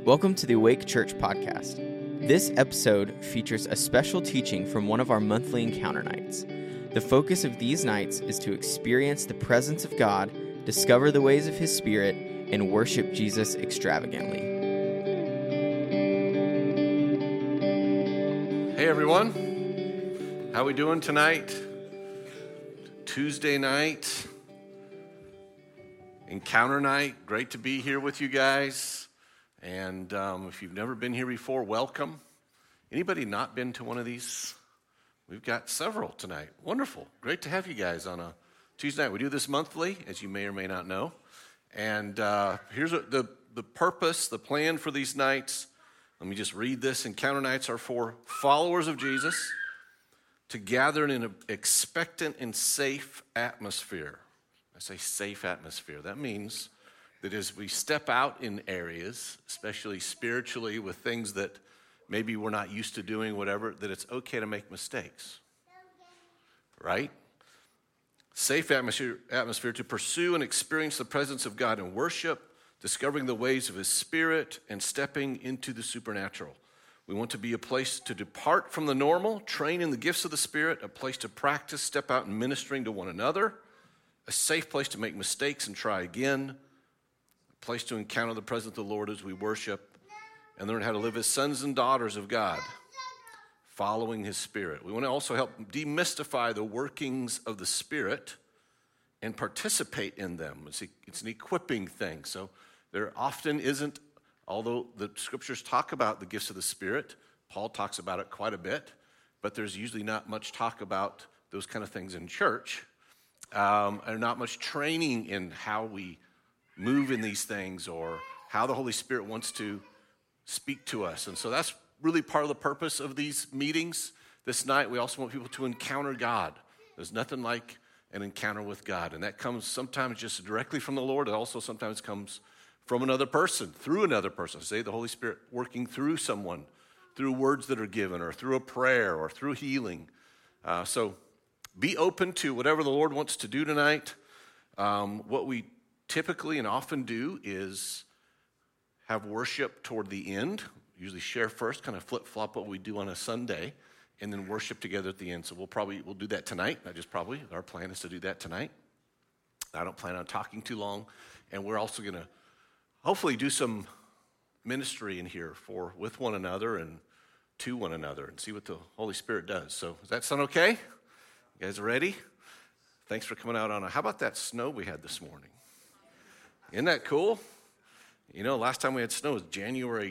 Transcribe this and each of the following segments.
Welcome to the Awake Church podcast. This episode features a special teaching from one of our monthly encounter nights. The focus of these nights is to experience the presence of God, discover the ways of His Spirit, and worship Jesus extravagantly. Hey everyone, how we doing tonight? Tuesday night, encounter night. Great to be here with you guys. And if you've never been here before, welcome. Anybody not been to one of these? We've got several tonight. Wonderful. Great to have you guys on a Tuesday night. We do this monthly, as you may or may not know. And here's the purpose, the plan for these nights. Let me just read this. Encounter nights are for followers of Jesus to gather in an expectant and safe atmosphere. I say safe atmosphere. That means that as we step out in areas, especially spiritually with things that maybe we're not used to doing, whatever, that it's okay to make mistakes, right? Safe atmosphere to pursue and experience the presence of God in worship, discovering the ways of His Spirit, and stepping into the supernatural. We want to be a place to depart from the normal, train in the gifts of the Spirit, a place to practice, step out in ministering to one another, a safe place to make mistakes and try again, a place to encounter the presence of the Lord as we worship and learn how to live as sons and daughters of God, following His Spirit. We want to also help demystify the workings of the Spirit and participate in them. It's an equipping thing. So there often isn't, although the scriptures talk about the gifts of the Spirit, Paul talks about it quite a bit, but there's usually not much talk about those kind of things in church, and not much training in how we move in these things or how the Holy Spirit wants to speak to us. And so that's really part of the purpose of these meetings. This night, we also want people to encounter God. There's nothing like an encounter with God, and that comes sometimes just directly from the Lord. It also sometimes comes from another person, through another person. Say the Holy Spirit working through someone, through words that are given, or through a prayer, or through healing. So be open to whatever the Lord wants to do tonight. What we typically and often do is have worship toward the end. Usually share first, kind of flip-flop what we do on a Sunday, and then worship together at the end. So we'll do that tonight. Not just probably. Our plan is to do that tonight. I don't plan on talking too long. And we're also going to hopefully do some ministry in here with one another and to one another and see what the Holy Spirit does. So does that sound okay? You guys ready? Thanks for coming out how about that snow we had this morning? Isn't that cool? You know, last time we had snow was January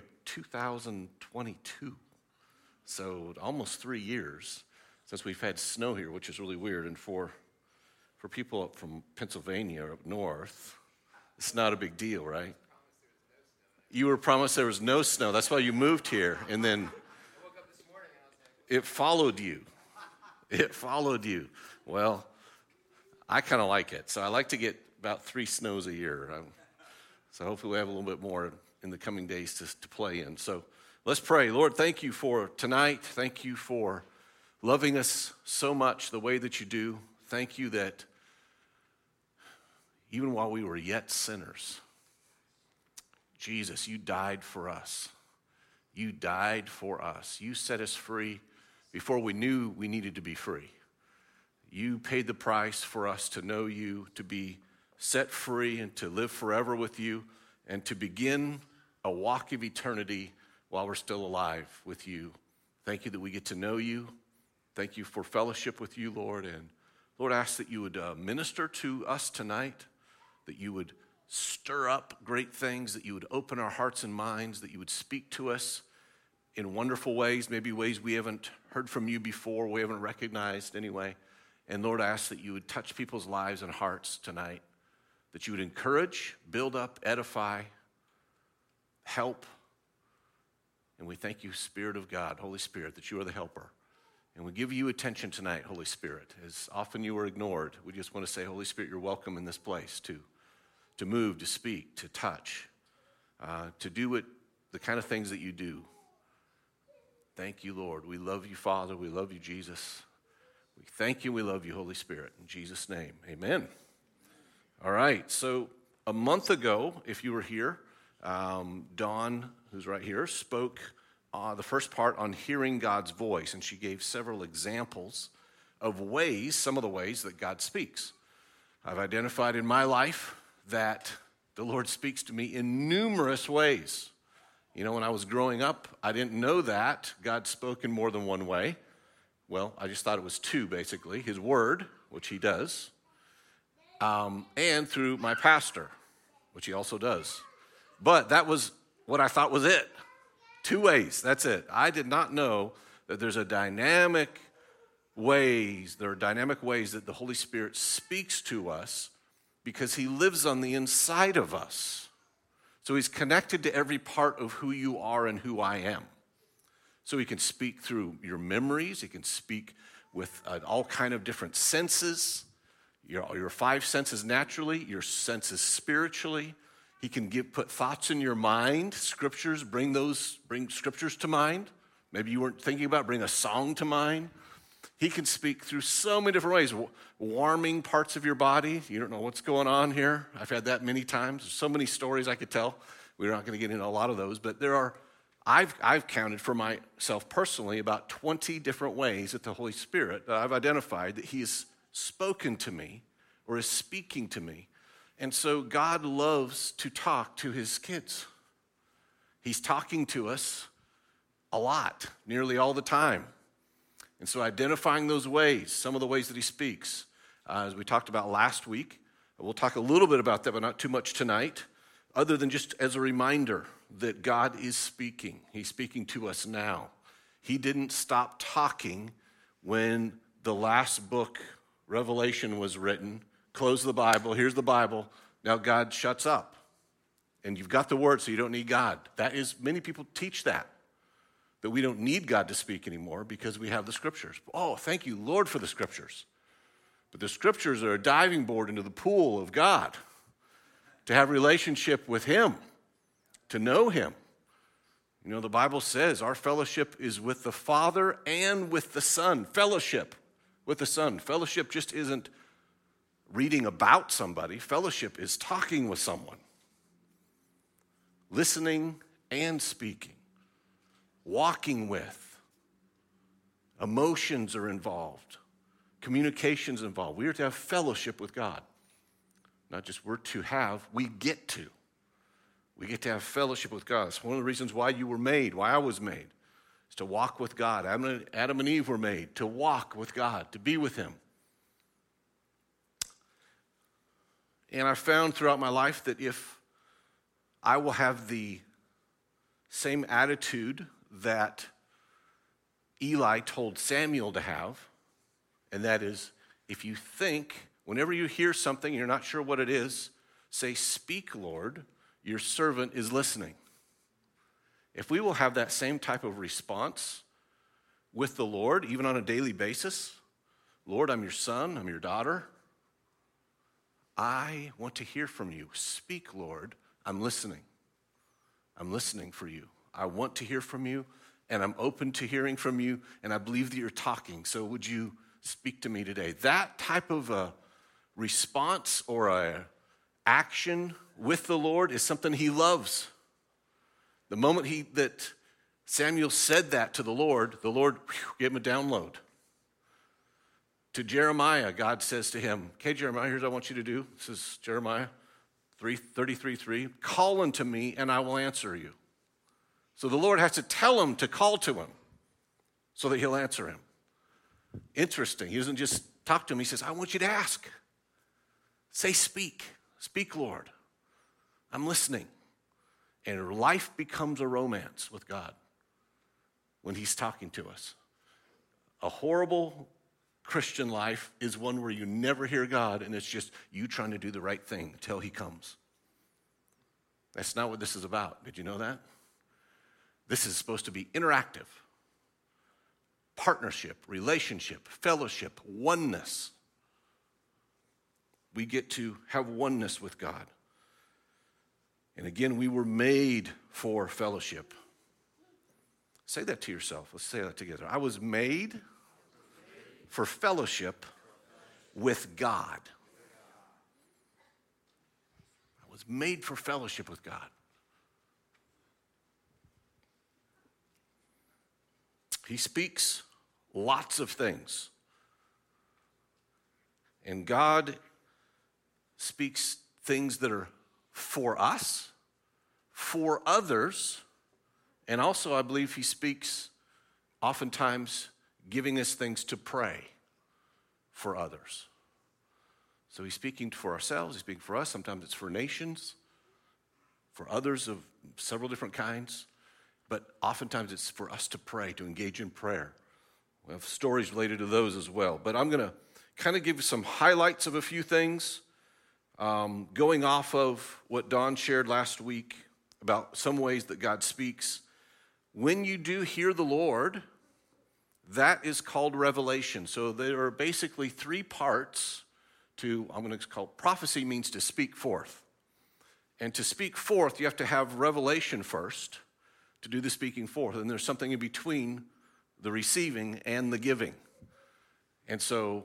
2022. So almost 3 years since we've had snow here, which is really weird. And for people up from Pennsylvania or up north, it's not a big deal, right? You were promised there was no snow. That's why you moved here. And then I woke up this morning and I was like, it followed you. It followed you. Well, I kind of like it. So I like to get about 3 snows a year. So hopefully we have a little bit more in the coming days to play in. So let's pray. Lord, thank you for tonight. Thank you for loving us so much the way that you do. Thank you that even while we were yet sinners, Jesus, you died for us. You died for us. You set us free before we knew we needed to be free. You paid the price for us to know you, to be set free and to live forever with you and to begin a walk of eternity while we're still alive with you. Thank you that we get to know you. Thank you for fellowship with you, Lord. And Lord, I ask that you would minister to us tonight, that you would stir up great things, that you would open our hearts and minds, that you would speak to us in wonderful ways, maybe ways we haven't heard from you before, we haven't recognized anyway. And Lord, I ask that you would touch people's lives and hearts tonight, that you would encourage, build up, edify, help. And we thank you, Spirit of God, Holy Spirit, that you are the helper. And we give you attention tonight, Holy Spirit. As often you are ignored, we just want to say, Holy Spirit, you're welcome in this place to move, to speak, to touch, to do the kind of things that you do. Thank you, Lord. We love you, Father. We love you, Jesus. We thank you. We love you, Holy Spirit. In Jesus' name, amen. All right. So a month ago, if you were here, Dawn, who's right here, spoke the first part on hearing God's voice, and she gave several examples of some of the ways that God speaks. I've identified in my life that the Lord speaks to me in numerous ways. You know, when I was growing up, I didn't know that God spoke in more than one way. Well, I just thought it was two, basically. His word, which he does, and through my pastor, which he also does. But that was what I thought was it. Two ways, that's it. I did not know that there are dynamic ways that the Holy Spirit speaks to us because he lives on the inside of us. So he's connected to every part of who you are and who I am. So he can speak through your memories. He can speak with all kind of different senses, your five senses naturally, your senses spiritually. He can put thoughts in your mind, scriptures, bring scriptures to mind. Maybe you weren't thinking about, bring a song to mind. He can speak through so many different ways, warming parts of your body. You don't know what's going on here. I've had that many times. There's so many stories I could tell. We're not going to get into a lot of those, but I've counted for myself personally about 20 different ways that the Holy Spirit, that I've identified that he has spoken to me or is speaking to me. And so God loves to talk to his kids. He's talking to us a lot, nearly all the time. And so identifying those ways, some of the ways that he speaks, as we talked about last week, we'll talk a little bit about that, but not too much tonight, other than just as a reminder that God is speaking. He's speaking to us now. He didn't stop talking when the last book, Revelation, was written. Close the Bible. Here's the Bible. Now God shuts up. And you've got the word, so you don't need God. Many people teach that we don't need God to speak anymore because we have the scriptures. Oh, thank you, Lord, for the scriptures. But the scriptures are a diving board into the pool of God to have relationship with him, to know him. You know, the Bible says our fellowship is with the Father and with the Son. Fellowship with the Son. Fellowship just isn't reading about somebody. Fellowship is talking with someone, listening and speaking, walking with. Emotions are involved. Communication's involved. We are to have fellowship with God. Not just we get to. We get to have fellowship with God. It's one of the reasons why you were made, why I was made, is to walk with God. Adam and Eve were made to walk with God, to be with him. And I found throughout my life that if I will have the same attitude that Eli told Samuel to have, and that is, if you think, whenever you hear something, you're not sure what it is, say, "Speak, Lord, your servant is listening." If we will have that same type of response with the Lord, even on a daily basis, "Lord, I'm your son, I'm your daughter. I want to hear from you. Speak, Lord, I'm listening. I'm listening for you. I want to hear from you, and I'm open to hearing from you, and I believe that you're talking, so would you speak to me today?" That type of a response or a action with the Lord is something he loves. The moment that Samuel said that to the Lord gave him a download. To Jeremiah, God says to him, "Okay, Jeremiah, here's what I want you to do." This is Jeremiah 33:3. "Call unto me, and I will answer you." So the Lord has to tell him to call to him so that he'll answer him. Interesting. He doesn't just talk to him. He says, "I want you to ask. Say, speak. Speak, Lord. I'm listening." And life becomes a romance with God when he's talking to us. A horrible Christian life is one where you never hear God, and it's just you trying to do the right thing until he comes. That's not what this is about. Did you know that? This is supposed to be interactive. Partnership, relationship, fellowship, oneness. We get to have oneness with God. And again, we were made for fellowship. Say that to yourself. Let's say that together. I was made for fellowship with God. I was made for fellowship with God. He speaks lots of things. And God speaks things that are for us, for others, and also I believe he speaks oftentimes giving us things to pray for others. So he's speaking for ourselves, he's speaking for us. Sometimes it's for nations, for others of several different kinds. But oftentimes it's for us to pray, to engage in prayer. We have stories related to those as well. But I'm going to kind of give you some highlights of a few things, going off of what Don shared last week about some ways that God speaks. When you do hear the Lord, that is called revelation. So there are basically three parts to, I'm going to call prophecy means to speak forth. And to speak forth, you have to have revelation first to do the speaking forth. And there's something in between the receiving and the giving. And so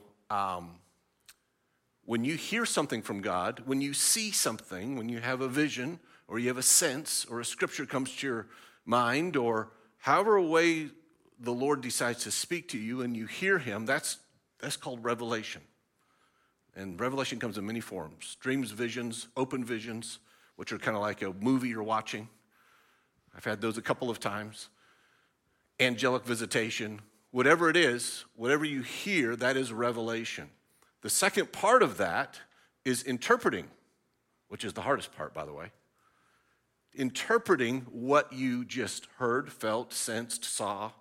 when you hear something from God, when you see something, when you have a vision or you have a sense or a scripture comes to your mind or however way the Lord decides to speak to you and you hear him, that's called revelation. And revelation comes in many forms. Dreams, visions, open visions, which are kind of like a movie you're watching. I've had those a couple of times. Angelic visitation. Whatever it is, whatever you hear, that is revelation. The second part of that is interpreting, which is the hardest part, by the way. Interpreting what you just heard, felt, sensed, saw.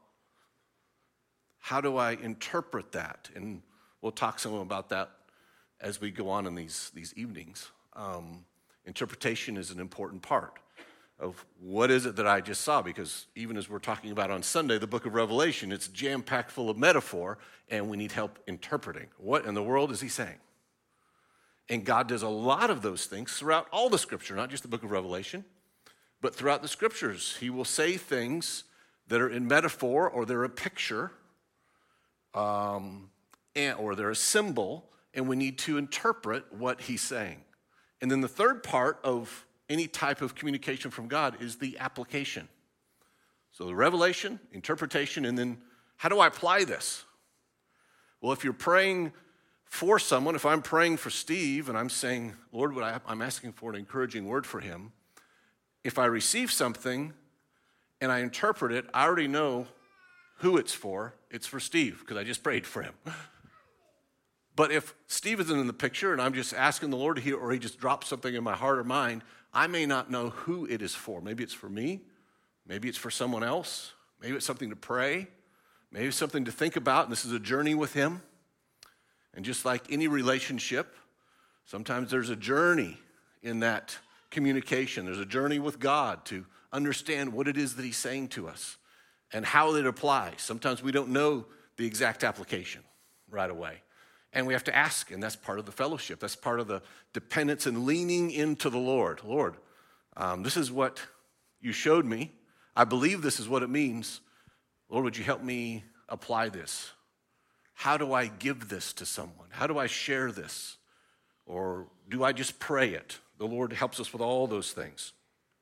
How do I interpret that? And we'll talk some about that as we go on in these evenings. Interpretation is an important part of what is it that I just saw, because even as we're talking about on Sunday, the book of Revelation, it's jam-packed full of metaphor, and we need help interpreting. What in the world is he saying? And God does a lot of those things throughout all the Scripture, not just the book of Revelation, but throughout the Scriptures. He will say things that are in metaphor, or they're a picture, or they're a symbol, and we need to interpret what he's saying. And then the third part of any type of communication from God is the application. So the revelation, interpretation, and then how do I apply this? Well, if you're praying for someone, if I'm praying for Steve and I'm saying, Lord, I'm asking for an encouraging word for him, if I receive something and I interpret it, I already know who it's for. It's for Steve because I just prayed for him. But if Steve isn't in the picture and I'm just asking the Lord to hear, or he just drops something in my heart or mind, I may not know who it is for. Maybe it's for me. Maybe it's for someone else. Maybe it's something to pray. Maybe it's something to think about, and this is a journey with him. And just like any relationship, sometimes there's a journey in that communication. There's a journey with God to understand what it is that he's saying to us and how it applies. Sometimes we don't know the exact application right away. And we have to ask, and that's part of the fellowship. That's part of the dependence and leaning into the Lord. Lord, this is what you showed me. I believe this is what it means. Lord, would you help me apply this? How do I give this to someone? How do I share this? Or do I just pray it? The Lord helps us with all those things.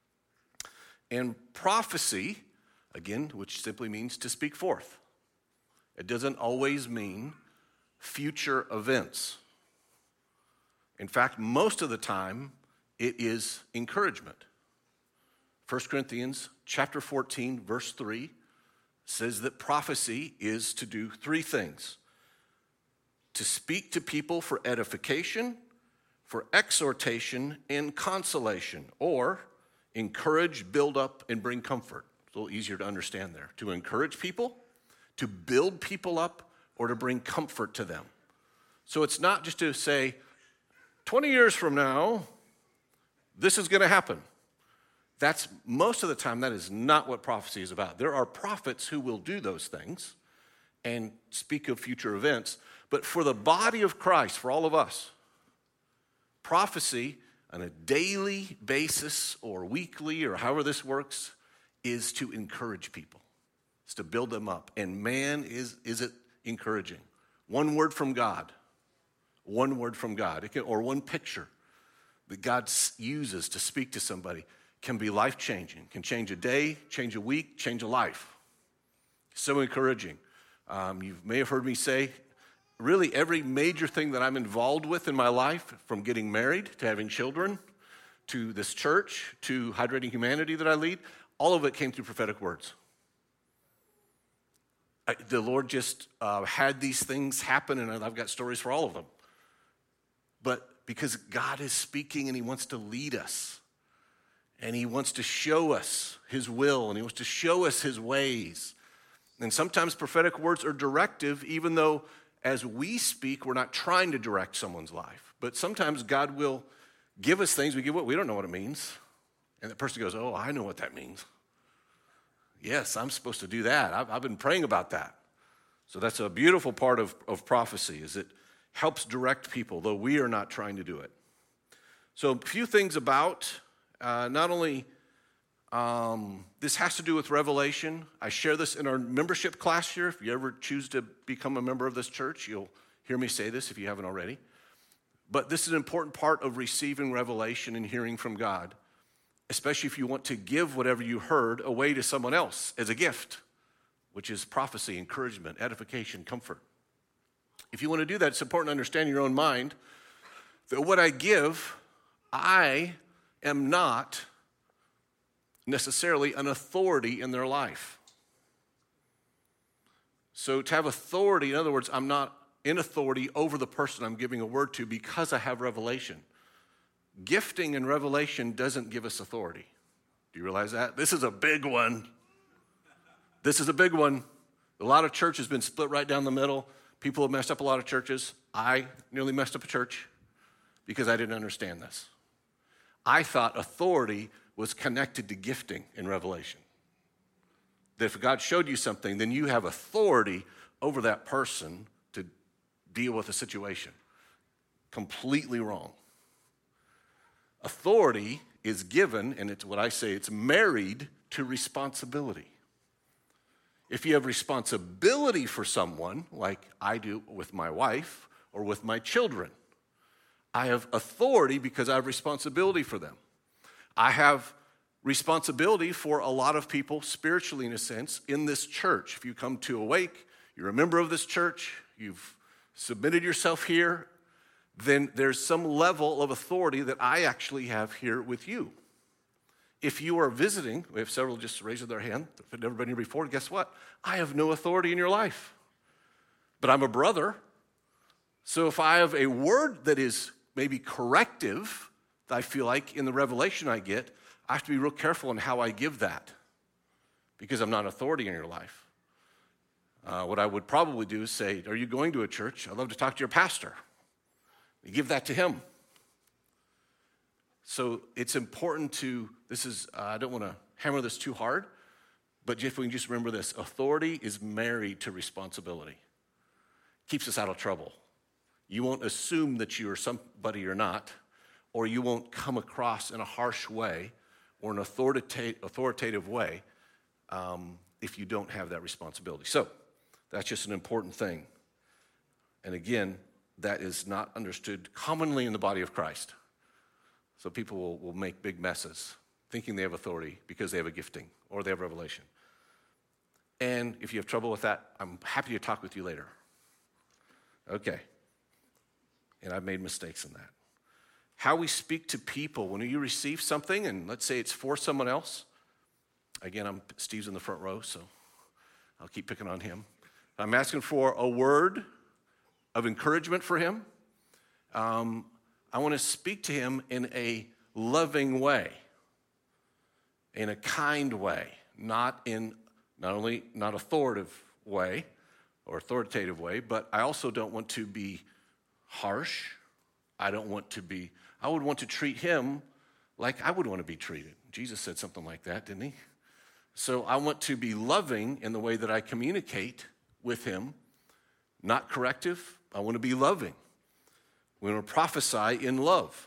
And prophecy, again, which simply means to speak forth. It doesn't always mean future events. In fact, most of the time, it is encouragement. 1 Corinthians chapter 14, verse 3 says that prophecy is to do three things: to speak to people for edification, for exhortation, and consolation, or encourage, build up, and bring comfort. It's a little easier to understand there. To encourage people, to build people up, or to bring comfort to them. So it's not just to say, 20 years from now, this is going to happen. That's most of the time, that is not what prophecy is about. There are prophets who will do those things and speak of future events. But for the body of Christ, for all of us, prophecy on a daily basis or weekly or however this works is to encourage people. It's to build them up. And man, is it encouraging. One word from God. One word from God. Or one picture that God uses to speak to somebody can be life-changing. Can change a day, change a week, change a life. So encouraging. You may have heard me say, really every major thing that I'm involved with in my life, from getting married to having children, to this church, to Hydrating Humanity that I lead, all of it came through prophetic words. The Lord just had these things happen, and I've got stories for all of them. But because God is speaking and he wants to lead us, and he wants to show us his will, and he wants to show us his ways. And sometimes prophetic words are directive, even though as we speak, we're not trying to direct someone's life. But sometimes God will give us things, we don't know what it means. And the person goes, oh, I know what that means. Yes, I'm supposed to do that. I've been praying about that. So that's a beautiful part of prophecy, is it helps direct people, though we are not trying to do it. So a few things about not only this has to do with revelation. I share this in our membership class here. If you ever choose to become a member of this church, you'll hear me say this if you haven't already. But this is an important part of receiving revelation and hearing from God, especially if you want to give whatever you heard away to someone else as a gift, which is prophecy, encouragement, edification, comfort. If you want to do that, it's important to understand in your own mind that what I give, I am not necessarily an authority in their life. So to have authority, in other words, I'm not in authority over the person I'm giving a word to because I have revelation. Gifting and revelation doesn't give us authority. Do you realize that? This is a big one. This is a big one. A lot of church has been split right down the middle. People have messed up a lot of churches. I nearly messed up a church because I didn't understand this. I thought authority was connected to gifting in revelation. That if God showed you something, then you have authority over that person to deal with a situation. Completely wrong. Authority is given, and it's what I say, it's married to responsibility. If you have responsibility for someone, like I do with my wife or with my children, I have authority because I have responsibility for them. I have responsibility for a lot of people spiritually, in a sense, in this church. If you come to Awake, you're a member of this church, you've submitted yourself here, then there's some level of authority that I actually have here with you. If you are visiting, we have several just raising their hand, if they've never been here before, guess what? I have no authority in your life. But I'm a brother, so if I have a word that is maybe corrective, that I feel like in the revelation I get, I have to be real careful in how I give that because I'm not authority in your life. What I would probably do is say, are you going to a church? I'd love to talk to your pastor. You give that to him. So it's important to, I don't want to hammer this too hard, but if we can just remember this, authority is married to responsibility. Keeps us out of trouble. You won't assume that you are somebody you're not, or you won't come across in a harsh way or an authoritative way if you don't have that responsibility. So that's just an important thing. And again, that is not understood commonly in the body of Christ. So people will make big messes thinking they have authority because they have a gifting or they have revelation. And if you have trouble with that, I'm happy to talk with you later. Okay. And I've made mistakes in that. How we speak to people when you receive something, and let's say it's for someone else. Again, Steve's in the front row, so I'll keep picking on him. I'm asking for a word of encouragement for him. I want to speak to him in a loving way, in a kind way, not authoritative way or authoritative way, but I also don't want to be harsh. I would want to treat him like I would want to be treated. Jesus said something like that, didn't he? So I want to be loving in the way that I communicate with him, not corrective. I want to be loving. We want to prophesy in love.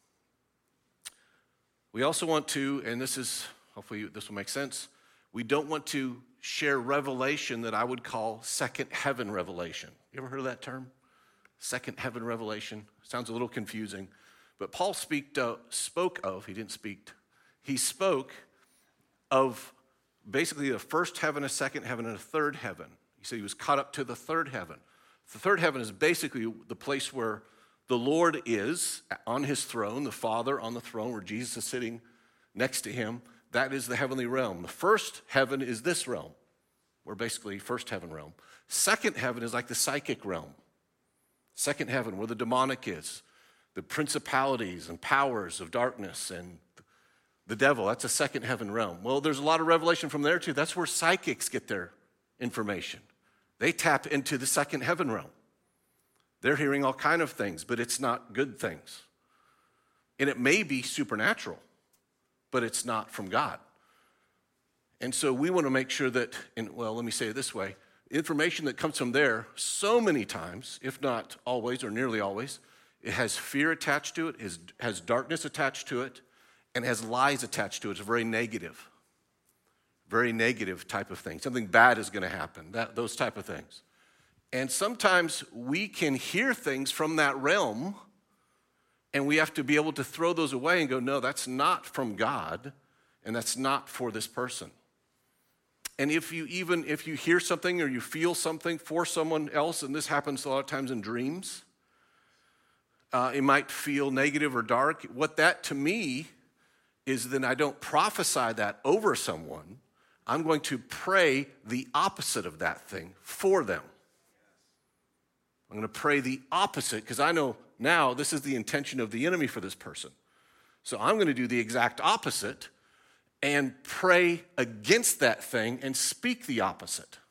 We also want to, and hopefully this will make sense, we don't want to share revelation that I would call second heaven revelation. You ever heard of that term? Second heaven revelation. Sounds a little confusing. But Paul spoke of basically a first heaven, a second heaven, and a third heaven. He said he was caught up to the third heaven. The third heaven is basically the place where the Lord is on his throne, the Father on the throne where Jesus is sitting next to him. That is the heavenly realm. The first heaven is this realm. We're basically first heaven realm. Second heaven is like the psychic realm. Second heaven, where the demonic is, the principalities and powers of darkness and the devil. That's a second heaven realm. Well, there's a lot of revelation from there too. That's where psychics get their information. They tap into the second heaven realm. They're hearing all kind of things, but it's not good things. And it may be supernatural, but it's not from God. And so we want to make sure that, let me say it this way, information that comes from there so many times, if not always or nearly always, it has fear attached to it, has darkness attached to it, and has lies attached to it. It's very negative type of thing. Something bad is going to happen, those type of things. And sometimes we can hear things from that realm, and we have to be able to throw those away and go, no, that's not from God, and that's not for this person. And if you hear something or you feel something for someone else, and this happens a lot of times in dreams, it might feel negative or dark. What that to me is, then I don't prophesy that over someone. I'm going to pray the opposite of that thing for them. I'm going to pray the opposite because I know now this is the intention of the enemy for this person. So I'm going to do the exact opposite and pray against that thing and speak the opposite.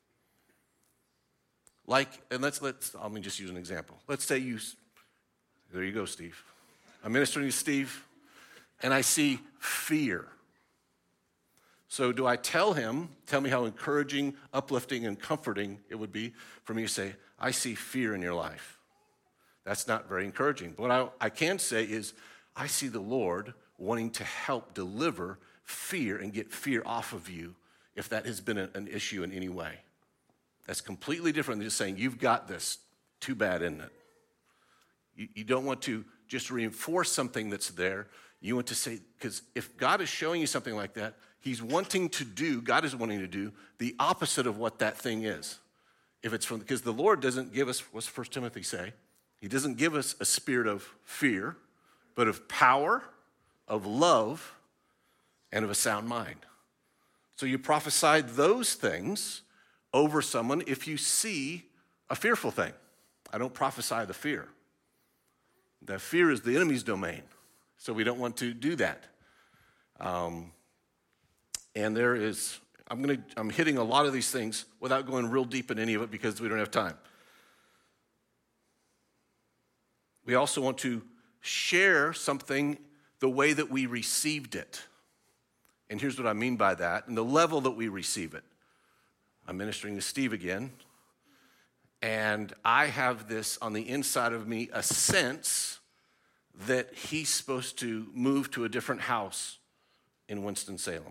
Let me just use an example. Let's say there you go, Steve. I'm ministering to Steve, and I see fear. So do I tell me how encouraging, uplifting, and comforting it would be for me to say, I see fear in your life. That's not very encouraging. But what I can say is, I see the Lord wanting to help deliver fear and get fear off of you if that has been an issue in any way. That's completely different than just saying, you've got this. Too bad, isn't it? You don't want to just reinforce something that's there. You want to say, because if God is showing you something like that, God is wanting to do the opposite of what that thing is. Because the Lord doesn't give us, what's 1 Timothy say? He doesn't give us a spirit of fear, but of power, of love, and of a sound mind. So you prophesy those things over someone if you see a fearful thing. I don't prophesy the fear. The fear is the enemy's domain, so we don't want to do that. And I'm hitting a lot of these things without going real deep in any of it because we don't have time. We also want to share something the way that we received it. And here's what I mean by that, and the level that we receive it. I'm ministering to Steve again, and I have this on the inside of me, a sense that he's supposed to move to a different house in Winston-Salem.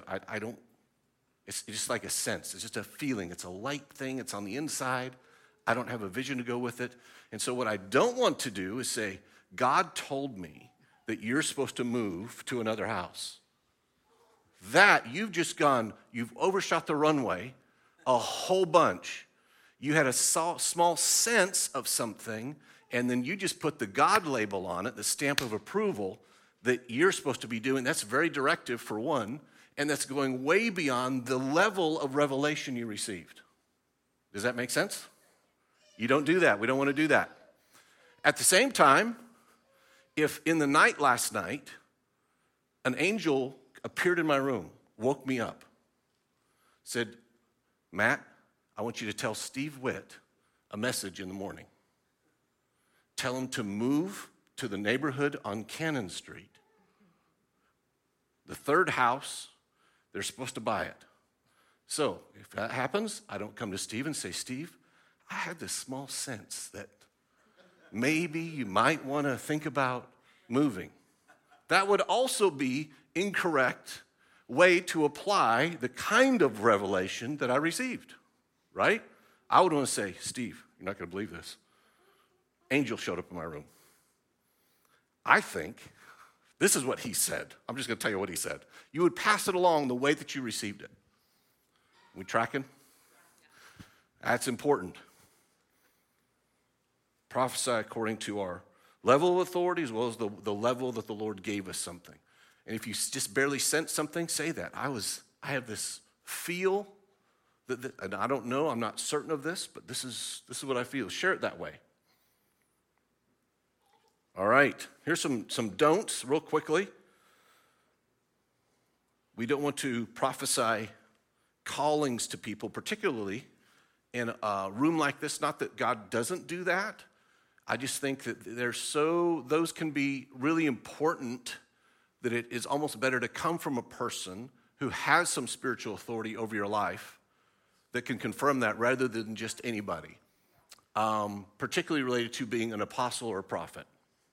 It's just like a sense. It's just a feeling. It's a light thing. It's on the inside. I don't have a vision to go with it. And so what I don't want to do is say, God told me that you're supposed to move to another house. That, you've overshot the runway a whole bunch. You had a small sense of something, and then you just put the God label on it, the stamp of approval that you're supposed to be doing. That's very directive for one, and that's going way beyond the level of revelation you received. Does that make sense? You don't do that. We don't want to do that. At the same time, if in the night last night, an angel appeared in my room, woke me up, said, Matt, I want you to tell Steve Witt a message in the morning. Tell him to move to the neighborhood on Cannon Street. The third house, they're supposed to buy it. So if that happens, I don't come to Steve and say, Steve, I had this small sense that maybe you might want to think about moving. That would also be incorrect way to apply the kind of revelation that I received, right? I would want to say, Steve, you're not going to believe this. Angel showed up in my room. I think this is what he said. I'm just going to tell you what he said. You would pass it along the way that you received it. We tracking? That's important. Prophesy according to our level of authority as well as the level that the Lord gave us something. And if you just barely sense something, say that. I have this feel that and I don't know, I'm not certain of this, but this is what I feel. Share it that way. All right, here's some don'ts real quickly. We don't want to prophesy callings to people, particularly in a room like this. Not that God doesn't do that. I just think that those can be really important, that it is almost better to come from a person who has some spiritual authority over your life that can confirm that rather than just anybody, particularly related to being an apostle or a prophet.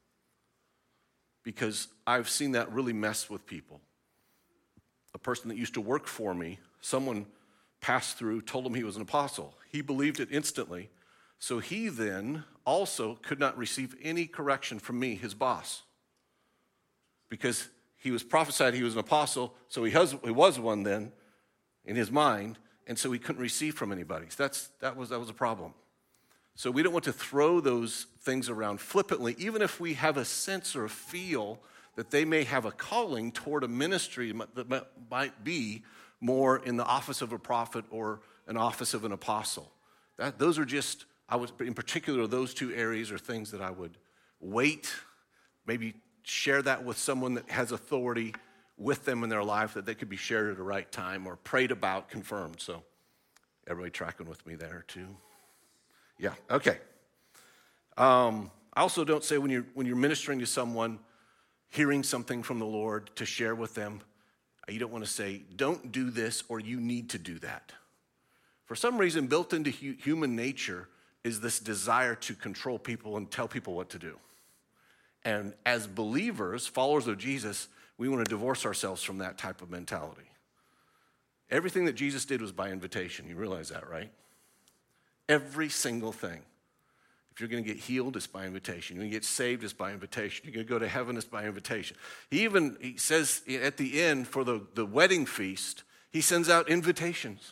Because I've seen that really mess with people. A person that used to work for me, someone passed through, told him he was an apostle. He believed it instantly. So he then also could not receive any correction from me, his boss. Because he was prophesied he was an apostle, so he was one then in his mind, and so he couldn't receive from anybody. So that was a problem. So we don't want to throw those things around flippantly, even if we have a sense or a feel that they may have a calling toward a ministry that might be more in the office of a prophet or an office of an apostle. Those are just, in particular, those two areas are things that I would wait, maybe share that with someone that has authority with them in their life, that they could be shared at the right time or prayed about, confirmed. So everybody tracking with me there too? Yeah, okay. I also don't say when you're ministering to someone, hearing something from the Lord to share with them, you don't want to say, don't do this or you need to do that. For some reason, built into human nature is this desire to control people and tell people what to do. And as believers, followers of Jesus, we want to divorce ourselves from that type of mentality. Everything that Jesus did was by invitation. You realize that, right? Every single thing. If you're going to get healed, it's by invitation. You're going to get saved, it's by invitation. You're going to go to heaven, it's by invitation. He says at the end for the wedding feast, he sends out invitations.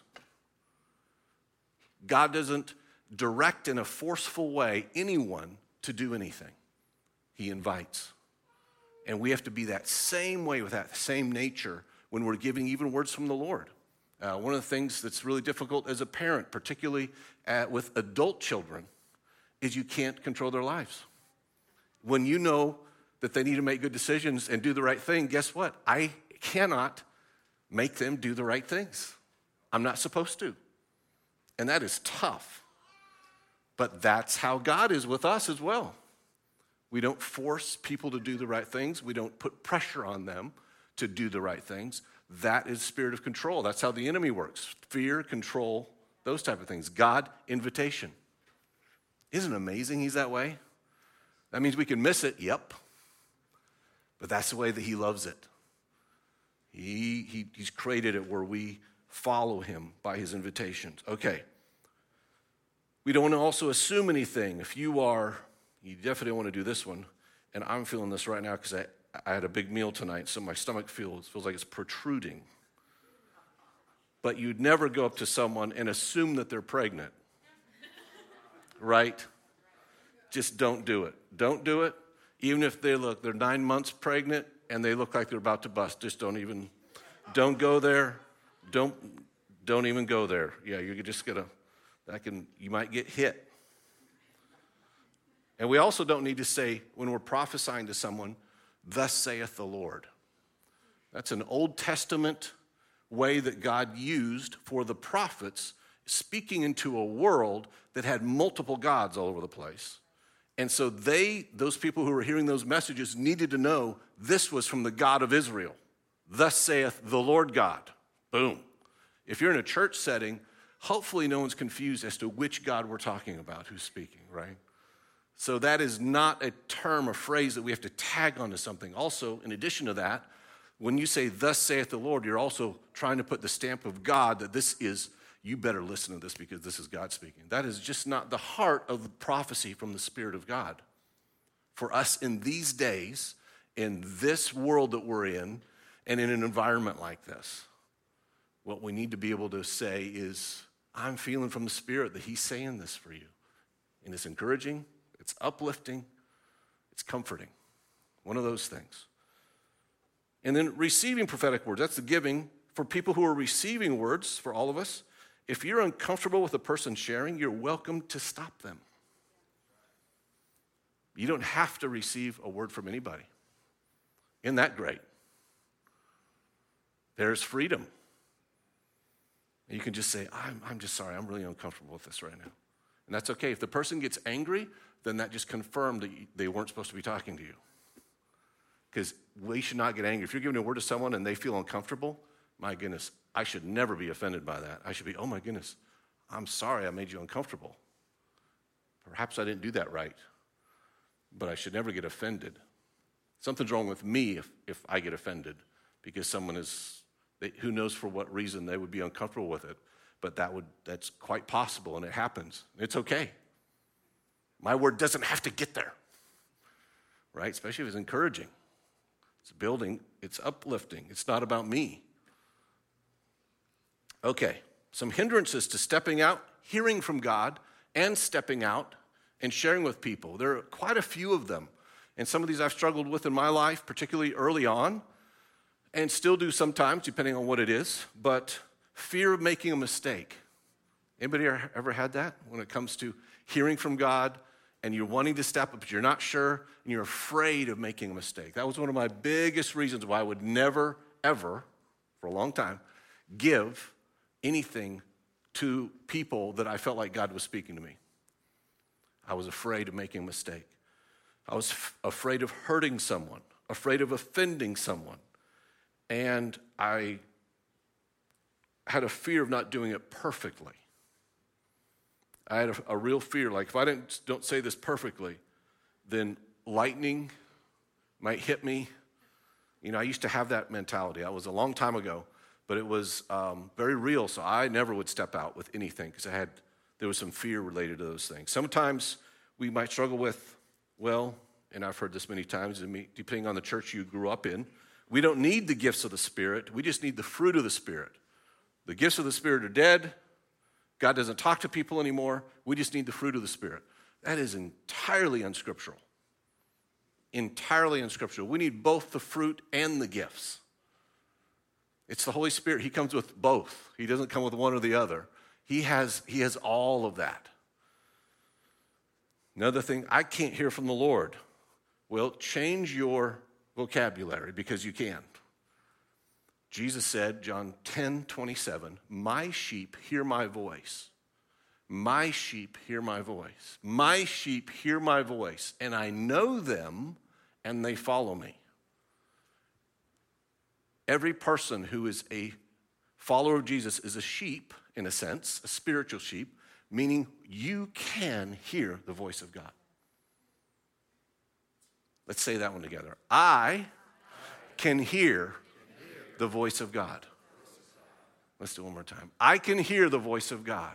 God doesn't direct in a forceful way anyone to do anything. He invites. And we have to be that same way with that same nature when we're giving even words from the Lord. One of the things that's really difficult as a parent, particularly with adult children, is you can't control their lives. When you know that they need to make good decisions and do the right thing, guess what? I cannot make them do the right things. I'm not supposed to. And that is tough. But that's how God is with us as well. We don't force people to do the right things. We don't put pressure on them to do the right things. That is spirit of control. That's how the enemy works. Fear, control, those type of things. God, invitation. Isn't it amazing he's that way? That means we can miss it, yep. But that's the way that he loves it. He's created it where we follow him by his invitations. Okay. We don't want to also assume anything. If you definitely want to do this one, and I'm feeling this right now because I had a big meal tonight, so my stomach feels like it's protruding. But you'd never go up to someone and assume that they're pregnant. Right? Just don't do it. Don't do it. Even if they're 9 months pregnant and they look like they're about to bust, just don't go there. Don't even go there. Yeah, you're just you might get hit. And we also don't need to say, when we're prophesying to someone, thus saith the Lord. That's an Old Testament way that God used for the prophets speaking into a world that had multiple gods all over the place. And so those people who were hearing those messages needed to know this was from the God of Israel. Thus saith the Lord God. Boom. If you're in a church setting, hopefully no one's confused as to which God we're talking about, who's speaking, right? So that is not a term or phrase that we have to tag onto something. Also, in addition to that, when you say, thus saith the Lord, you're also trying to put the stamp of God that this is, you better listen to this because this is God speaking. That is just not the heart of the prophecy from the Spirit of God. For us in these days, in this world that we're in, and in an environment like this. what we need to be able to say is, I'm feeling from the Spirit that he's saying this for you. And it's encouraging, it's uplifting, it's comforting. One of those things. And then receiving prophetic words, that's the giving. For people who are receiving words, for all of us, if you're uncomfortable with a person sharing, you're welcome to stop them. You don't have to receive a word from anybody. Isn't that great? There's freedom. You can just say, I'm just sorry, I'm really uncomfortable with this right now. And that's okay. If the person gets angry, then that just confirmed that they weren't supposed to be talking to you. Because we should not get angry. If you're giving a word to someone and they feel uncomfortable, my goodness, I should never be offended by that. I should be, oh my goodness, I'm sorry I made you uncomfortable. Perhaps I didn't do that right, but I should never get offended. Something's wrong with me if I get offended because someone is, who knows for what reason they would be uncomfortable with it, but that's quite possible and it happens. It's okay. My word doesn't have to get there, right? Especially if it's encouraging. It's building, it's uplifting. It's not about me. Okay, some hindrances to stepping out, hearing from God, and stepping out and sharing with people. There are quite a few of them. And some of these I've struggled with in my life, particularly early on, and still do sometimes, depending on what it is. But fear of making a mistake. Anybody ever had that when it comes to hearing from God and you're wanting to step up, but you're not sure, and you're afraid of making a mistake? That was one of my biggest reasons why I would never, ever, for a long time, give anything to people that I felt like God was speaking to me. I was afraid of making a mistake. I was afraid of hurting someone, afraid of offending someone. And I had a fear of not doing it perfectly. I had a real fear, like if I don't say this perfectly, then lightning might hit me. You know, I used to have that mentality. That was a long time ago, but it was very real, so I never would step out with anything because there was some fear related to those things. Sometimes we might struggle with, well, and I've heard this many times, depending on the church you grew up in, we don't need the gifts of the Spirit. We just need the fruit of the Spirit. The gifts of the Spirit are dead. God doesn't talk to people anymore. We just need the fruit of the Spirit. That is entirely unscriptural. Entirely unscriptural. We need both the fruit and the gifts. It's the Holy Spirit. He comes with both. He doesn't come with one or the other. He has all of that. Another thing, I can't hear from the Lord. Well, change your vocabulary because you can. Jesus said, John 10:27, my sheep hear my voice. My sheep hear my voice. My sheep hear my voice, and I know them, and they follow me. Every person who is a follower of Jesus is a sheep, in a sense, a spiritual sheep, meaning you can hear the voice of God. Let's say that one together. I can hear the voice of God. Let's do it one more time. I can hear the voice of God.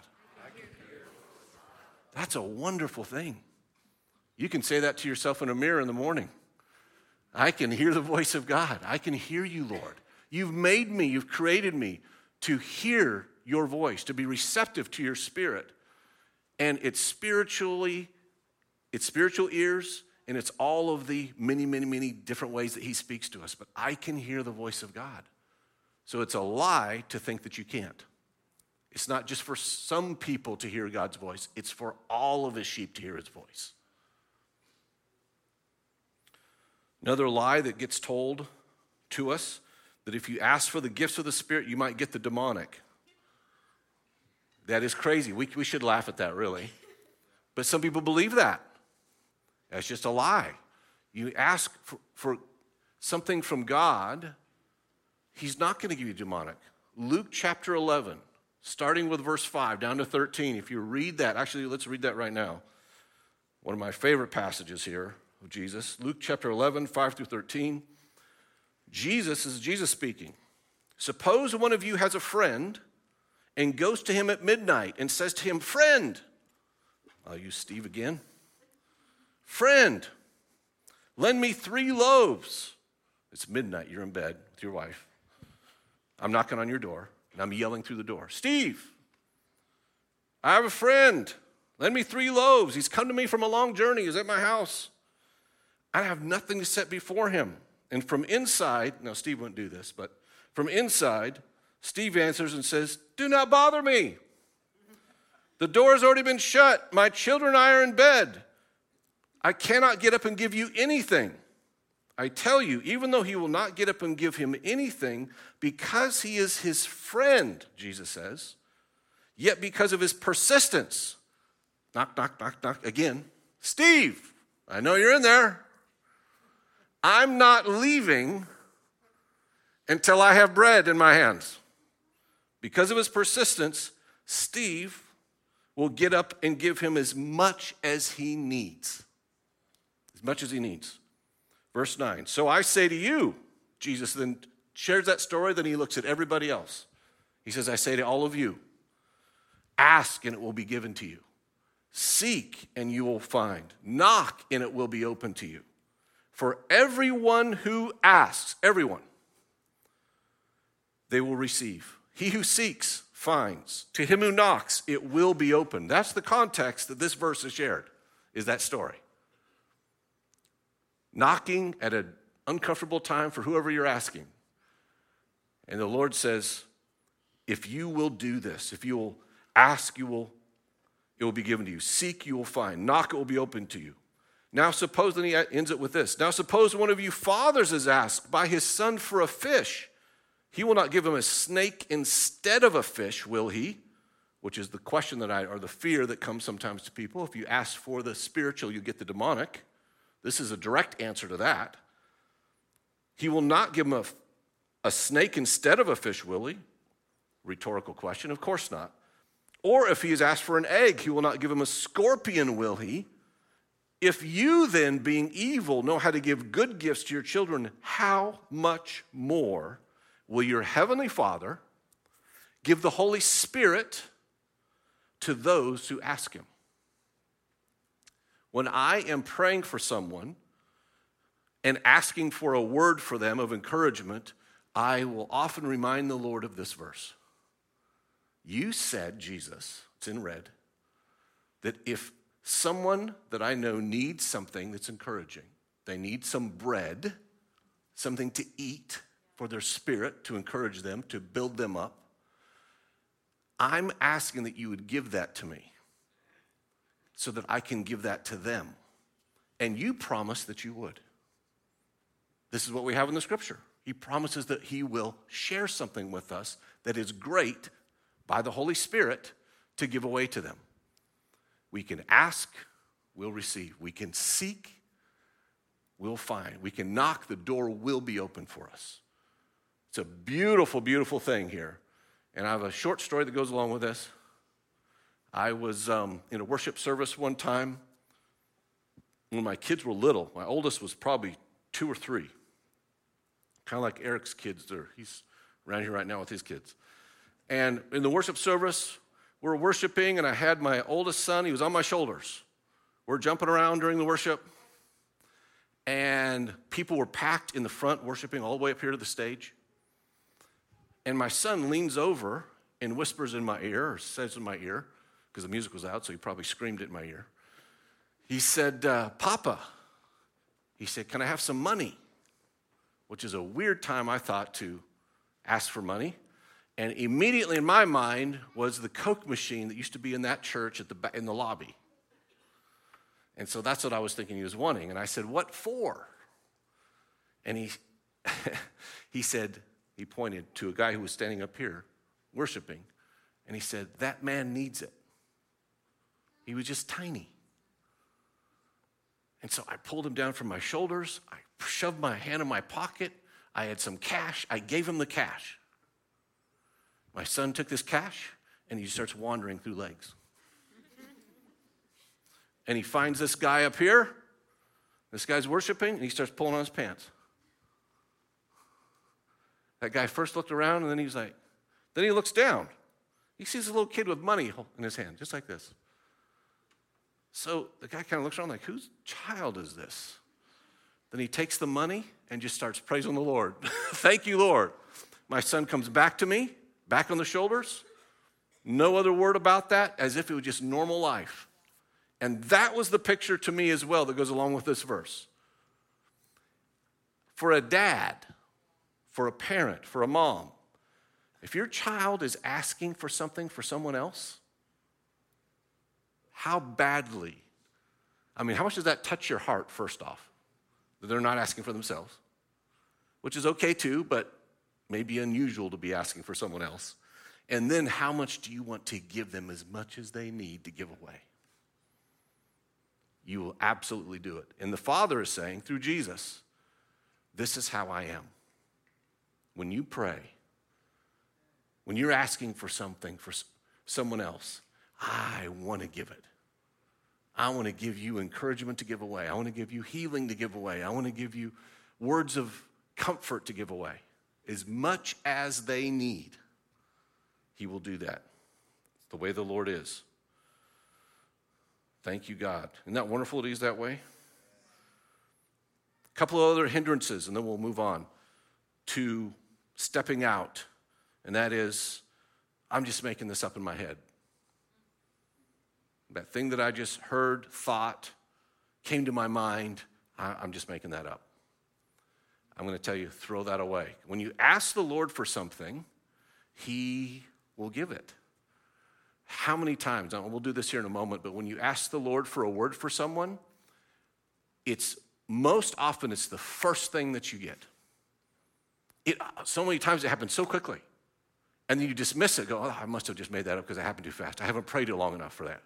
That's a wonderful thing. You can say that to yourself in a mirror in the morning. I can hear the voice of God. I can hear you, Lord. You've made me, you've created me to hear your voice, to be receptive to your spirit. And it's spiritual ears, and it's all of the many, many, many different ways that he speaks to us. But I can hear the voice of God. So it's a lie to think that you can't. It's not just for some people to hear God's voice. It's for all of his sheep to hear his voice. Another lie that gets told to us, that if you ask for the gifts of the Spirit, you might get the demonic. That is crazy. We should laugh at that, really. But some people believe that. That's just a lie. You ask for something from God, he's not going to give you demonic. Luke chapter 11, starting with verse 5 down to 13. If you read that, actually, let's read that right now. One of my favorite passages here of Jesus. Luke chapter 11, 5 through 13. Jesus speaking. Suppose one of you has a friend and goes to him at midnight and says to him, friend, I'll use Steve again. Friend, lend me 3 loaves. It's midnight, you're in bed with your wife. I'm knocking on your door. And I'm yelling through the door, Steve, I have a friend. Lend me 3 loaves. He's come to me from a long journey. He's at my house. I have nothing to set before him. And from inside, now Steve wouldn't do this, but from inside, Steve answers and says, do not bother me. The door has already been shut. My children and I are in bed. I cannot get up and give you anything. I tell you, even though he will not get up and give him anything, because he is his friend, Jesus says, yet because of his persistence, knock, knock, knock, knock, again, Steve, I know you're in there. I'm not leaving until I have bread in my hands. Because of his persistence, Steve will get up and give him as much as he needs. As much as he needs. Verse 9, so I say to you, Jesus then shares that story, then he looks at everybody else. He says, I say to all of you, ask and it will be given to you. Seek and you will find. Knock and it will be open to you. For everyone who asks, everyone, they will receive. He who seeks finds. To him who knocks, it will be open. That's the context that this verse is shared, is that story. Knocking at an uncomfortable time for whoever you're asking. And the Lord says, if you will do this, if you will ask, it will be given to you. Seek, you will find. Knock, it will be open to you. Now suppose, then he ends it with this. Now suppose one of you fathers is asked by his son for a fish. He will not give him a snake instead of a fish, will he? Which is the question or the fear that comes sometimes to people. If you ask for the spiritual, you get the demonic. This is a direct answer to that. He will not give him a snake instead of a fish, will he? Rhetorical question, of course not. Or if he is asked for an egg, he will not give him a scorpion, will he? If you then, being evil, know how to give good gifts to your children, how much more will your heavenly Father give the Holy Spirit to those who ask him? When I am praying for someone and asking for a word for them of encouragement, I will often remind the Lord of this verse. You said, Jesus, it's in red, that if someone that I know needs something that's encouraging, they need some bread, something to eat for their spirit, to encourage them, to build them up, I'm asking that you would give that to me so that I can give that to them. And you promised that you would. This is what we have in the scripture. He promises that he will share something with us that is great by the Holy Spirit to give away to them. We can ask, we'll receive. We can seek, we'll find. We can knock, the door will be open for us. It's a beautiful, beautiful thing here. And I have a short story that goes along with this. I was in a worship service one time when my kids were little. My oldest was probably 2 or 3. Kind of like Eric's kids there. He's around here right now with his kids. And in the worship service, we're worshiping, and I had my oldest son. He was on my shoulders. We're jumping around during the worship, and people were packed in the front worshiping all the way up here to the stage. And my son leans over and whispers in my ear, or says in my ear, because the music was out, so he probably screamed it in my ear. He said, Papa, he said, can I have some money? Which is a weird time, I thought, to ask for money. And immediately in my mind was the Coke machine that used to be in that church in the lobby. And so that's what I was thinking he was wanting. And I said, what for? And he said, he pointed to a guy who was standing up here worshiping. And he said, that man needs it. He was just tiny. And so I pulled him down from my shoulders. I shoved my hand in my pocket. I had some cash. I gave him the cash. My son took this cash, and he starts wandering through legs. And he finds this guy up here. This guy's worshiping, and he starts pulling on his pants. That guy first looked around, and then he looks down. He sees a little kid with money in his hand, just like this. So the guy kind of looks around like, whose child is this? Then he takes the money and just starts praising the Lord. Thank you, Lord. My son comes back to me, Back on the shoulders? No other word about that, as if it was just normal life. And that was the picture to me as well that goes along with this verse. For a dad, for a parent, for a mom, if your child is asking for something for someone else, how badly, how much does that touch your heart, first off? That they're not asking for themselves, which is okay too, but maybe unusual to be asking for someone else. And then how much do you want to give them as much as they need to give away? You will absolutely do it. And the Father is saying through Jesus, this is how I am. When you pray, when you're asking for something for someone else, I want to give it. I want to give you encouragement to give away. I want to give you healing to give away. I want to give you words of comfort to give away. As much as they need, He will do that. It's the way the Lord is. Thank you, God. Isn't that wonderful that He's that way? A couple of other hindrances, and then we'll move on to stepping out, and that is, I'm just making this up in my head. That thing that I just heard, thought, came to my mind, I'm just making that up. I'm going to tell you, throw that away. When you ask the Lord for something, He will give it. How many times, and we'll do this here in a moment, but when you ask the Lord for a word for someone, most often it's the first thing that you get. So many times it happens so quickly. And then you dismiss it, go, I must have just made that up because it happened too fast. I haven't prayed it long enough for that.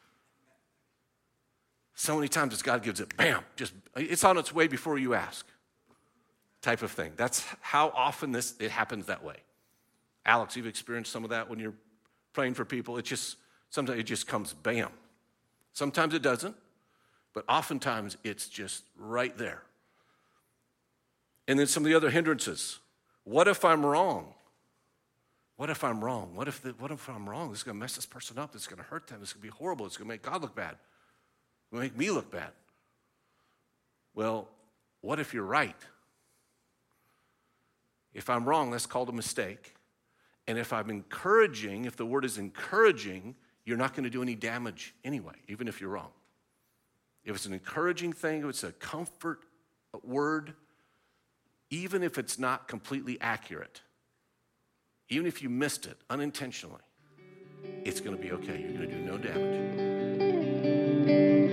So many times God gives it, bam, it's on its way before you ask type of thing. That's how often it happens that way. Alex, you've experienced some of that when you're praying for people. Sometimes it just comes bam. Sometimes it doesn't, but oftentimes it's just right there. And then some of the other hindrances. What if I'm wrong? What if I'm wrong? What if I'm wrong? This is going to mess this person up. This is going to hurt them. This is going to be horrible. It's going to make God look bad. It's going to make me look bad. Well, what if you're right? If I'm wrong, that's called a mistake. And if I'm encouraging, if the word is encouraging, you're not going to do any damage anyway, even if you're wrong. If it's an encouraging thing, if it's a comfort word, even if it's not completely accurate, even if you missed it unintentionally, it's going to be okay. You're going to do no damage.